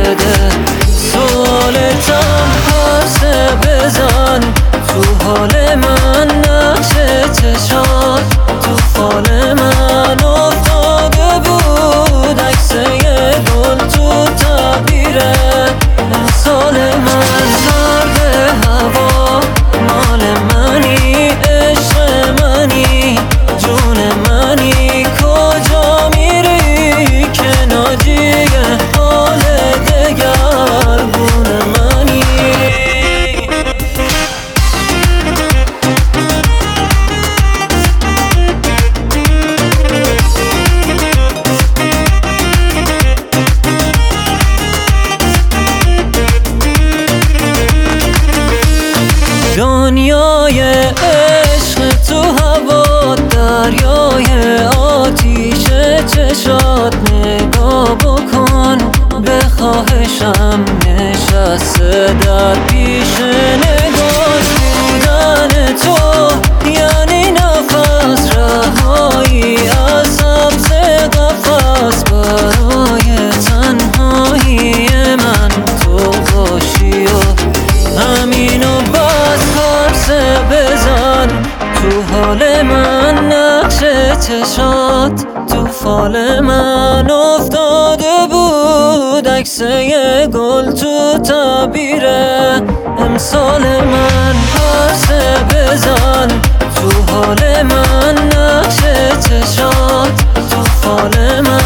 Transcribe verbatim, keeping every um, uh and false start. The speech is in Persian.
بده. سوالتم پرسه بزن تو حال من، نقش چشات تو فال من افتاده بود، عکس یه گل تو تعبیر امسال من. سرد هوا مال منی، عشق منی، جون منی، کجا میری که ناجی حال دگرگون منی. دنیای عشق تو هوا، دریای آتیش چشات، نگاه بکن به خواهشم نشسته در پیش نگاه. بودن تو یعنی نفس، رهایی از سبز قفس، برای تنهایی من تو باشی و همینو بس. پرسه بزن تو حال من، نقش چشات تو فال من افتاده بود، عکس یه گل تو تعبیر امسال من. پرسه بزن تو حال من، نقش چشات تو فال من